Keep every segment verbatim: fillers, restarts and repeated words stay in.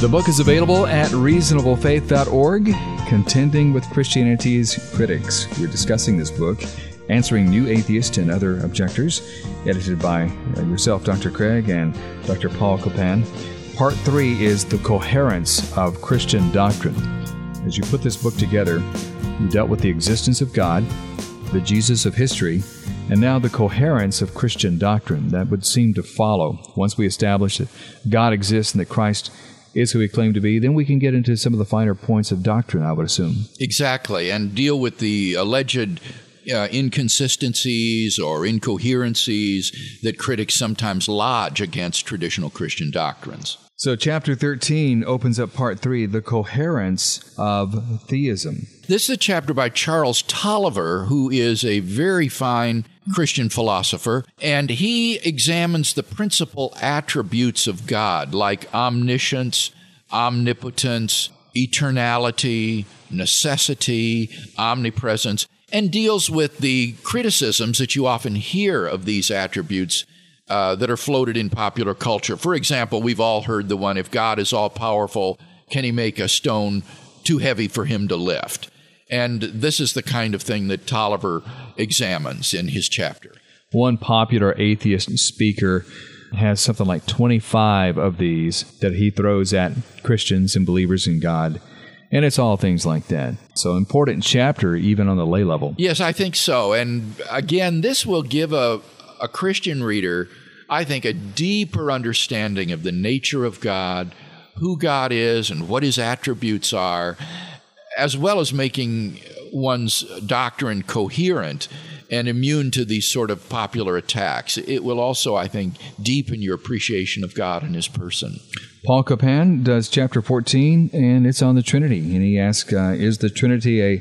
The book is available at reasonable faith dot org, Contending with Christianity's Critics. We're discussing this book, Answering New Atheists and Other Objectors, edited by yourself, Doctor Craig, and Doctor Paul Copan. Part three is The Coherence of Christian Doctrine. As you put this book together, you dealt with the existence of God, the Jesus of history, and now the coherence of Christian doctrine. That would seem to follow. Once we establish that God exists and that Christ is who he claimed to be, then we can get into some of the finer points of doctrine, I would assume. Exactly, and deal with the alleged uh, inconsistencies or incoherencies that critics sometimes lodge against traditional Christian doctrines. So chapter thirteen opens up part three, the coherence of theism. This is a chapter by Charles Tolliver, who is a very fine Christian philosopher, and he examines the principal attributes of God, like omniscience, omnipotence, eternality, necessity, omnipresence, and deals with the criticisms that you often hear of these attributes Uh, that are floated in popular culture. For example, we've all heard the one, if God is all-powerful, can he make a stone too heavy for him to lift? And this is the kind of thing that Tolliver examines in his chapter. One popular atheist speaker has something like twenty-five of these that he throws at Christians and believers in God. And it's all things like that. So important chapter even on the lay level. Yes, I think so. And again, this will give a a Christian reader, I think, a deeper understanding of the nature of God, who God is and what his attributes are, as well as making one's doctrine coherent and immune to these sort of popular attacks. It will also, I think, deepen your appreciation of God and his person. Paul Copan does chapter fourteen, and it's on the Trinity. And he asks, uh, is the Trinity a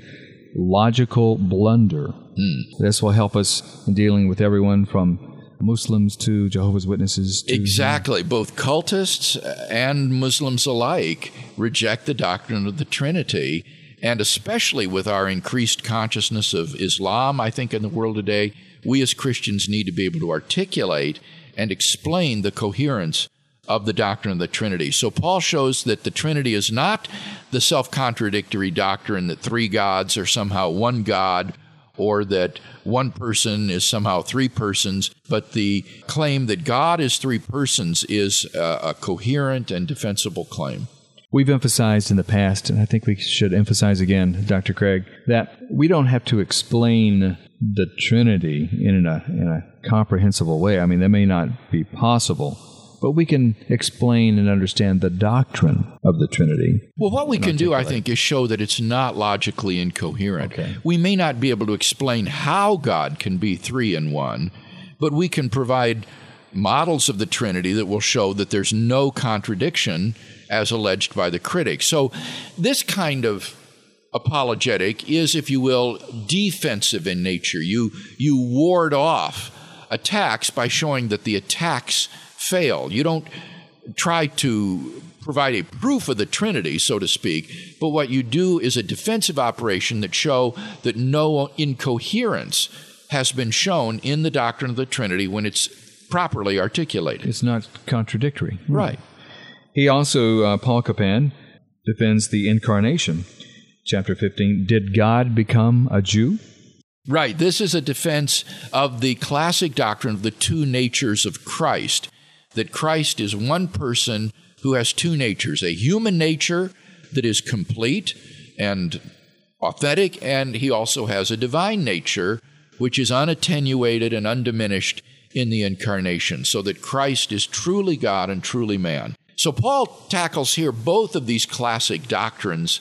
logical blunder? Hmm. This will help us in dealing with everyone from Muslims to Jehovah's Witnesses. To, exactly. Both cultists and Muslims alike reject the doctrine of the Trinity, and especially with our increased consciousness of Islam, I think, in the world today, we as Christians need to be able to articulate and explain the coherence of the doctrine of the Trinity. So Paul shows that the Trinity is not the self-contradictory doctrine that three gods are somehow one God, or that one person is somehow three persons, but the claim that God is three persons is a, a coherent and defensible claim. We've emphasized in the past, and I think we should emphasize again, Doctor Craig, that we don't have to explain the Trinity in a, in a comprehensible way. I mean, that may not be possible, but we can explain and understand the doctrine of the Trinity. Well, what we can do, I think, is show that it's not logically incoherent. Okay. We may not be able to explain how God can be three in one, but we can provide models of the Trinity that will show that there's no contradiction as alleged by the critics. So this kind of apologetic is, if you will, defensive in nature. You, you ward off attacks by showing that the attacks fail. You don't try to provide a proof of the Trinity, so to speak, but what you do is a defensive operation that show that no incoherence has been shown in the doctrine of the Trinity when it's properly articulated. It's not contradictory. Right. He also, uh, Paul Copan, defends the incarnation. Chapter fifteen, did God become a Jew? Right. This is a defense of the classic doctrine of the two natures of Christ, that Christ is one person who has two natures, a human nature that is complete and authentic, and he also has a divine nature which is unattenuated and undiminished in the incarnation, so that Christ is truly God and truly man. So Paul tackles here both of these classic doctrines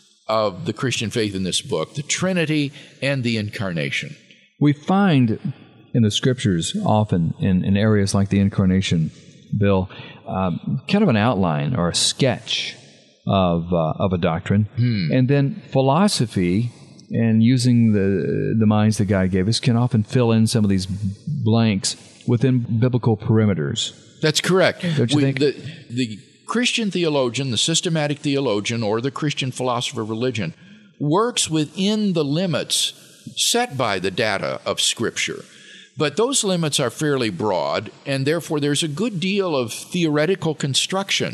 of the Christian faith in this book, the Trinity and the incarnation. We find in the Scriptures often in, in areas like the incarnation, Bill, um, kind of an outline or a sketch of uh, of a doctrine, hmm. and then philosophy, and using the the minds that God gave us, can often fill in some of these blanks within biblical perimeters. That's correct. Don't you we, think? The, the Christian theologian, the systematic theologian, or the Christian philosopher of religion works within the limits set by the data of Scripture. But those limits are fairly broad, and therefore there's a good deal of theoretical construction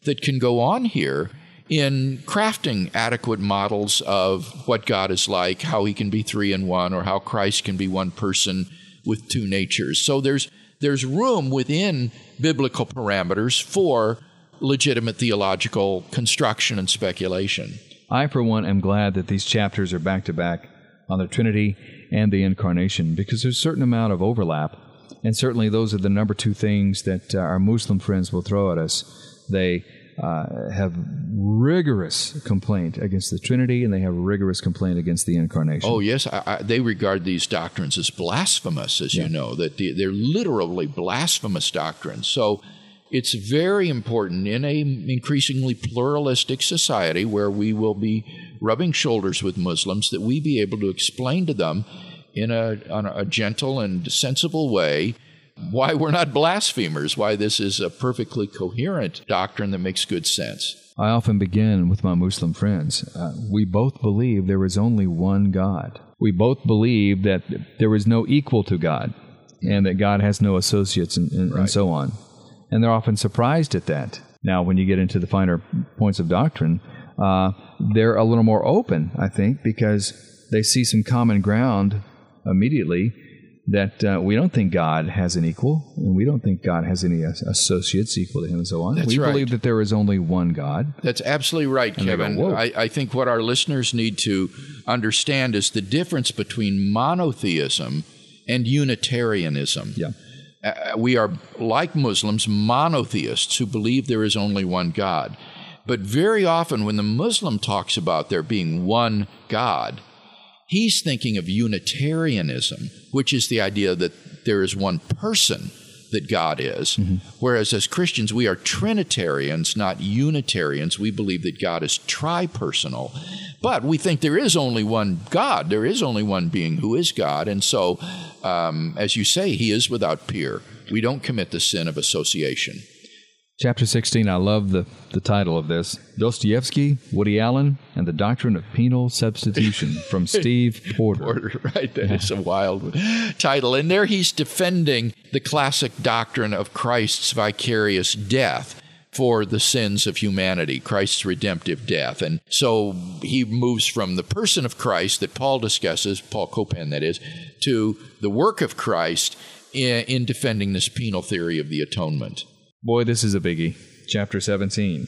that can go on here in crafting adequate models of what God is like, how he can be three in one, or how Christ can be one person with two natures. So there's there's room within biblical parameters for legitimate theological construction and speculation. I, for one, am glad that these chapters are back-to-back on the Trinity and the Incarnation, because there's a certain amount of overlap, and certainly those are the number two things that uh, our Muslim friends will throw at us. They uh, have rigorous complaint against the Trinity, and they have rigorous complaint against the Incarnation. Oh, yes. I, I, they regard these doctrines as blasphemous, as yeah. you know, that the, they're literally blasphemous doctrines. So it's very important in a increasingly pluralistic society where we will be rubbing shoulders with Muslims that we be able to explain to them in a, on a gentle and sensible way why we're not blasphemers, why this is a perfectly coherent doctrine that makes good sense. I often begin with my Muslim friends. Uh, we both believe there is only one God. We both believe that there is no equal to God and that God has no associates and, and, right. and so on. And they're often surprised at that. Now, when you get into the finer points of doctrine, uh, they're a little more open, I think, because they see some common ground immediately that uh, we don't think God has an equal, and we don't think God has any associates equal to him and so on. That's we right. believe that there is only one God. That's absolutely right, and Kevin. Go, I, I think what our listeners need to understand is the difference between monotheism and Unitarianism. Yeah. Uh, we are, like Muslims, monotheists who believe there is only one God. But very often when the Muslim talks about there being one God, he's thinking of Unitarianism, which is the idea that there is one person that God is. Mm-hmm. Whereas as Christians, we are Trinitarians, not Unitarians. We believe that God is tri-personal. But we think there is only one God. There is only one being who is God. And so, um, as you say, he is without peer. We don't commit the sin of association. Chapter sixteen, I love the, the title of this. Dostoevsky, Woody Allen, and the Doctrine of Penal Substitution from Steve Porter. Porter, right. That is a wild title. And there he's defending the classic doctrine of Christ's vicarious death for the sins of humanity, Christ's redemptive death. And so he moves from the person of Christ that Paul discusses, Paul Copan that is, to the work of Christ in, in defending this penal theory of the atonement. Boy, this is a biggie. Chapter seventeen,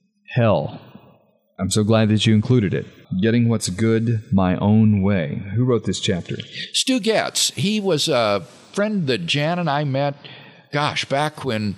Hell. I'm so glad that you included it. Getting what's good my own way. Who wrote this chapter? Stu Getz. He was a friend that Jan and I met, gosh, back when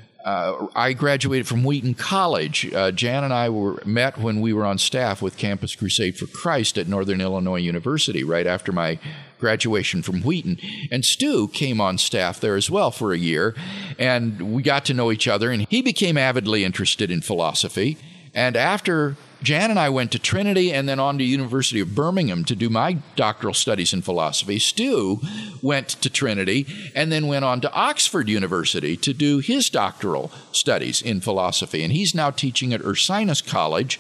uh, I graduated from Wheaton College. Uh, Jan and I were met when we were on staff with Campus Crusade for Christ at Northern Illinois University right after my graduation from Wheaton. And Stu came on staff there as well for a year, and we got to know each other, and he became avidly interested in philosophy. And after Jan and I went to Trinity and then on to University of Birmingham to do my doctoral studies in philosophy, Stu went to Trinity and then went on to Oxford University to do his doctoral studies in philosophy. And he's now teaching at Ursinus College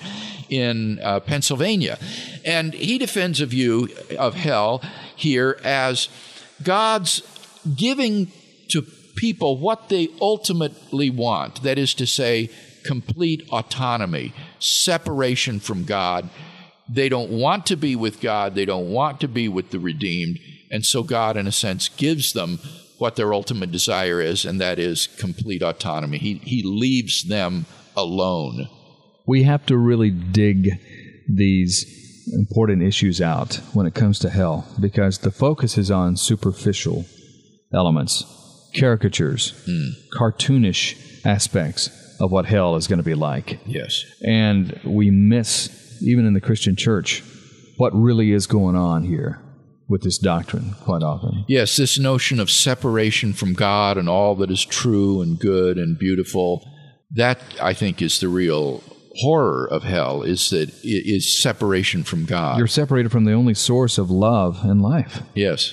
in uh, Pennsylvania. And he defends a view of hell here as God's giving to people what they ultimately want. That is to say, complete autonomy, separation from God. They don't want to be with God. They don't want to be with the redeemed. And so God, in a sense, gives them what their ultimate desire is, and that is complete autonomy. He, he leaves them alone. We have to really dig these important issues out when it comes to hell, because the focus is on superficial elements, caricatures, mm. cartoonish aspects of what hell is going to be like. Yes. And we miss, even in the Christian church, what really is going on here with this doctrine quite often. Yes, this notion of separation from God and all that is true and good and beautiful, that, I think, is the real horror of hell, is that it is separation from God. You're separated from the only source of love and life. Yes.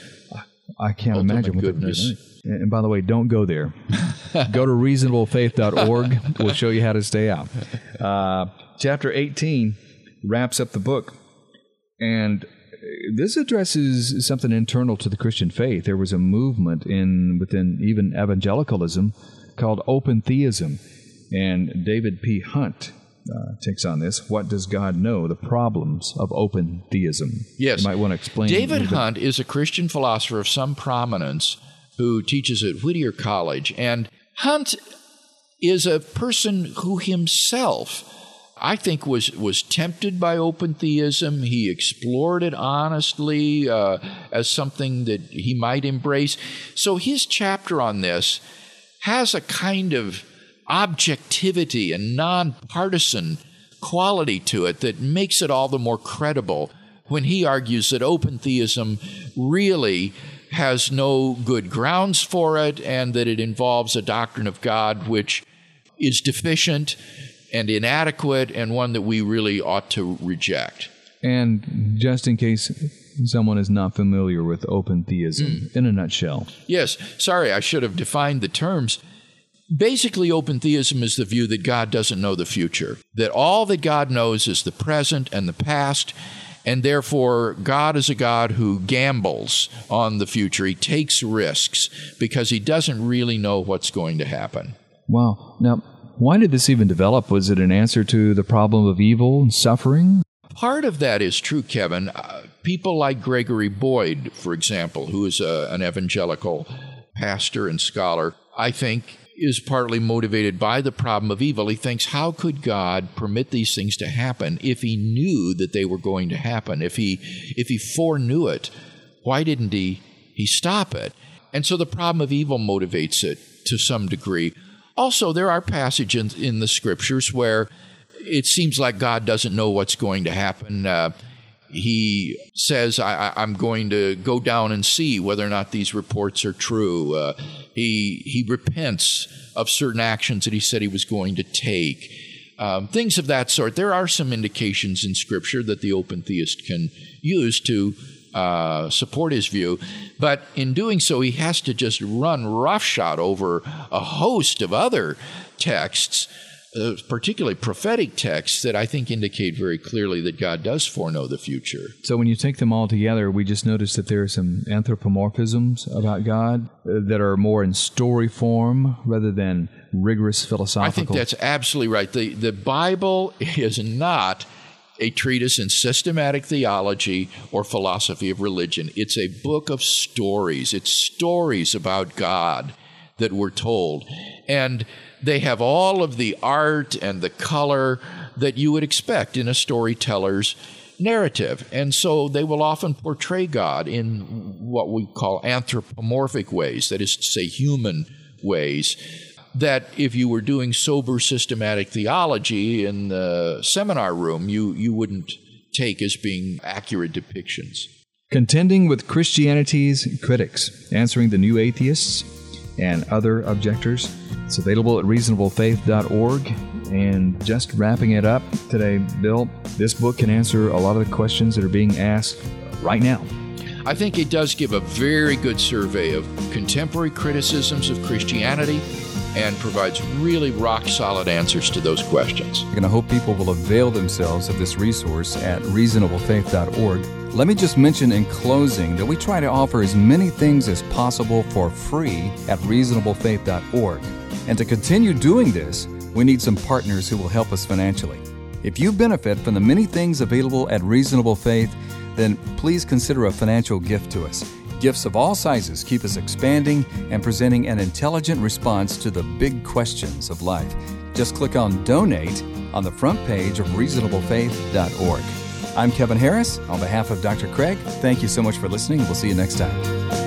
I can't Ultimate imagine what goodness. that would be like. And by the way, don't go there. Go to reasonable faith dot org. We'll show you how to stay out. Uh, chapter eighteen wraps up the book. And this addresses something internal to the Christian faith. There was a movement in within even evangelicalism called open theism. And David P. Hunt uh, takes on this. What does God know? The problems of open theism. Yes. You might want to explain. David Hunt is a Christian philosopher of some prominence who teaches at Whittier College. And Hunt is a person who himself, I think, was, was tempted by open theism. He explored it honestly uh, as something that he might embrace. So his chapter on this has a kind of objectivity and nonpartisan quality to it that makes it all the more credible when he argues that open theism really has no good grounds for it and that it involves a doctrine of God which is deficient and inadequate and one that we really ought to reject. And just in case someone is not familiar with open theism, mm. in a nutshell. Yes. Sorry, I should have defined the terms. Basically, open theism is the view that God doesn't know the future, that all that God knows is the present and the past, and therefore God is a God who gambles on the future. He takes risks because he doesn't really know what's going to happen. Wow. Now, why did this even develop? Was it an answer to the problem of evil and suffering? Part of that is true, Kevin. Uh, people like Gregory Boyd, for example, who is a, an evangelical pastor and scholar, I think is partly motivated by the problem of evil. He thinks, how could God permit these things to happen if he knew that they were going to happen? If he if he foreknew it, why didn't he, he stop it? And so the problem of evil motivates it to some degree. Also, there are passages in, in the Scriptures where it seems like God doesn't know what's going to happen. Uh, he says, I, I'm going to go down and see whether or not these reports are true. Uh, he, he repents of certain actions that he said he was going to take. Um, things of that sort. There are some indications in Scripture that the open theist can use to uh, support his view. But in doing so, he has to just run roughshod over a host of other texts, Uh, particularly prophetic texts that I think indicate very clearly that God does foreknow the future. So when you take them all together, we just notice that there are some anthropomorphisms about God uh, that are more in story form rather than rigorous philosophical. I think that's absolutely right. The, the Bible is not a treatise in systematic theology or philosophy of religion. It's a book of stories. It's stories about God that we're told. And they have all of the art and the color that you would expect in a storyteller's narrative. And so they will often portray God in what we call anthropomorphic ways, that is to say, human ways, that if you were doing sober systematic theology in the seminar room, you, you wouldn't take as being accurate depictions. Contending with Christianity's critics, answering the new atheists and other objectors. It's available at reasonable faith dot org. And just wrapping it up today, Bill, this book can answer a lot of the questions that are being asked right now. I think it does give a very good survey of contemporary criticisms of Christianity and provides really rock-solid answers to those questions. And I hope people will avail themselves of this resource at reasonable faith dot org. Let me just mention in closing that we try to offer as many things as possible for free at reasonable faith dot org. And to continue doing this, we need some partners who will help us financially. If you benefit from the many things available at Reasonable Faith, then please consider a financial gift to us. Gifts of all sizes keep us expanding and presenting an intelligent response to the big questions of life. Just click on Donate on the front page of reasonable faith dot org. I'm Kevin Harris. On behalf of Doctor Craig, thank you so much for listening. We'll see you next time.